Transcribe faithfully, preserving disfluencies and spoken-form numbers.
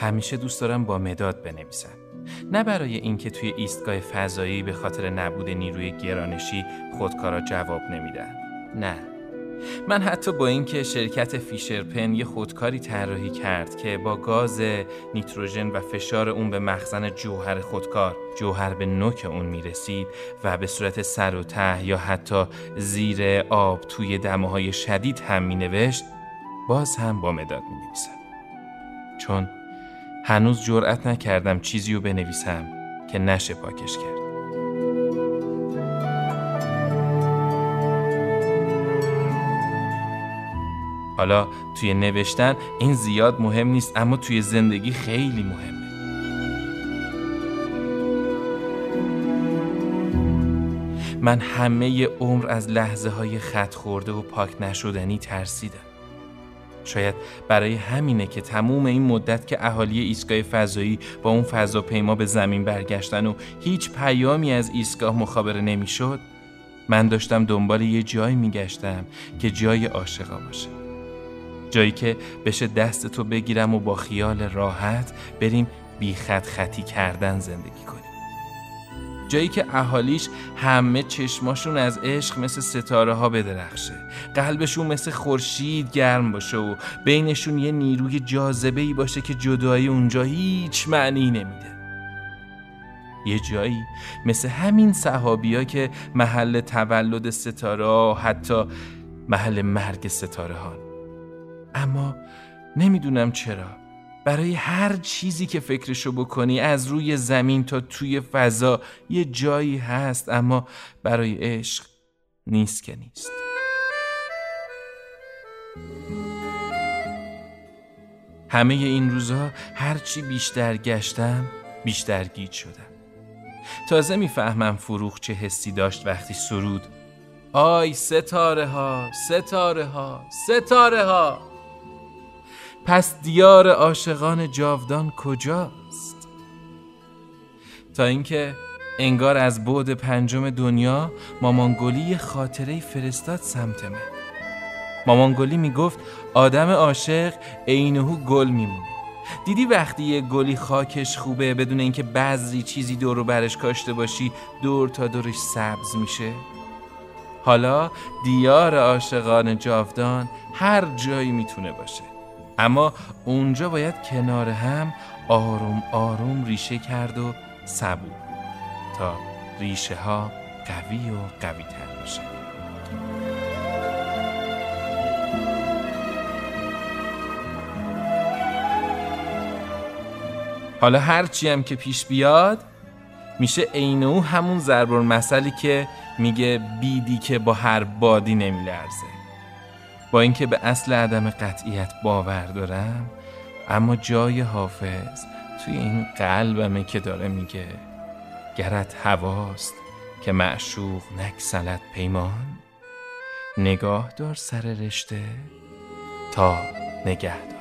همیشه دوست دارم با مداد بنویسم. نه برای اینکه توی ایستگاه فضایی به خاطر نبود نیروی گرانشی خودکارا جواب نمیدن. نه. من حتی با اینکه شرکت فیشرپن یه خودکاری طراحی کرد که با گاز نیتروژن و فشار اون به مخزن جوهر خودکار، جوهر به نوک اون میرسید و به صورت سر و ته یا حتی زیر آب توی دماهای شدید هم مینوشت، باز هم با مداد مینویسم. چون هنوز جرأت نکردم چیزی رو بنویسم که نشه پاکش کرد. حالا توی نوشتن این زیاد مهم نیست، اما توی زندگی خیلی مهمه. من همه عمر از لحظه های خط خورده و پاک نشدنی ترسیدم. شاید برای همینه که تموم این مدت که اهالی ایستگاه فضایی با اون فضاپیما به زمین برگشتن و هیچ پیامی از ایستگاه مخابره نمیشد، من داشتم دنبال یه جایی میگشتم که جای عاشقا باشه. جایی که بشه دست تو بگیرم و با خیال راحت بریم بی خط خطی کردن زندگی کنیم. جایی که اهالیش همه چشماشون از عشق مثل ستاره ها بدرخشه، قلبشون مثل خورشید گرم باشه و بینشون یه نیروی جاذبه‌ای باشه که جدایی اونجا هیچ معنی نمیده. یه جایی مثل همین صحابی‌ها که محل تولد ستاره ها، حتی محل مرگ ستاره ها. اما نمیدونم چرا برای هر چیزی که فکرشو بکنی از روی زمین تا توی فضا یه جایی هست، اما برای عشق نیست که نیست. همه این روزها هرچی بیشتر گشتم بیشتر گیج شدم. تازه میفهمم فروغ چه حسی داشت وقتی سرود آی ستاره ها ستاره ها ستاره ها، پس دیار عاشقان جاودان کجاست؟ تا اینکه انگار از بعد پنجم دنیا مامان گلی خاطره فرستاد سمت من. مامان گلی میگفت آدم عاشق عینهو گل میمونه. دیدی وقتی یه گلی خاکش خوبه بدون اینکه بذری چیزی دور و برش کاشته باشی دور تا دورش سبز میشه؟ حالا دیار عاشقان جاودان هر جایی میتونه باشه، اما اونجا باید کنار هم آروم آروم ریشه کرد و صبور تا ریشه ها قوی و قوی تر بشه. حالا هرچی هم که پیش بیاد میشه عین او همون ضرب المثلی که میگه بیدی که با هر بادی نمیلرزه. با اینکه به اصل عدم قطعیت باور دارم، اما جای حافظ توی این قلبمه که داره میگه گرت هواست که معشوق نگسلد پیمان، نگاه دار سر رشته تا نگه دار.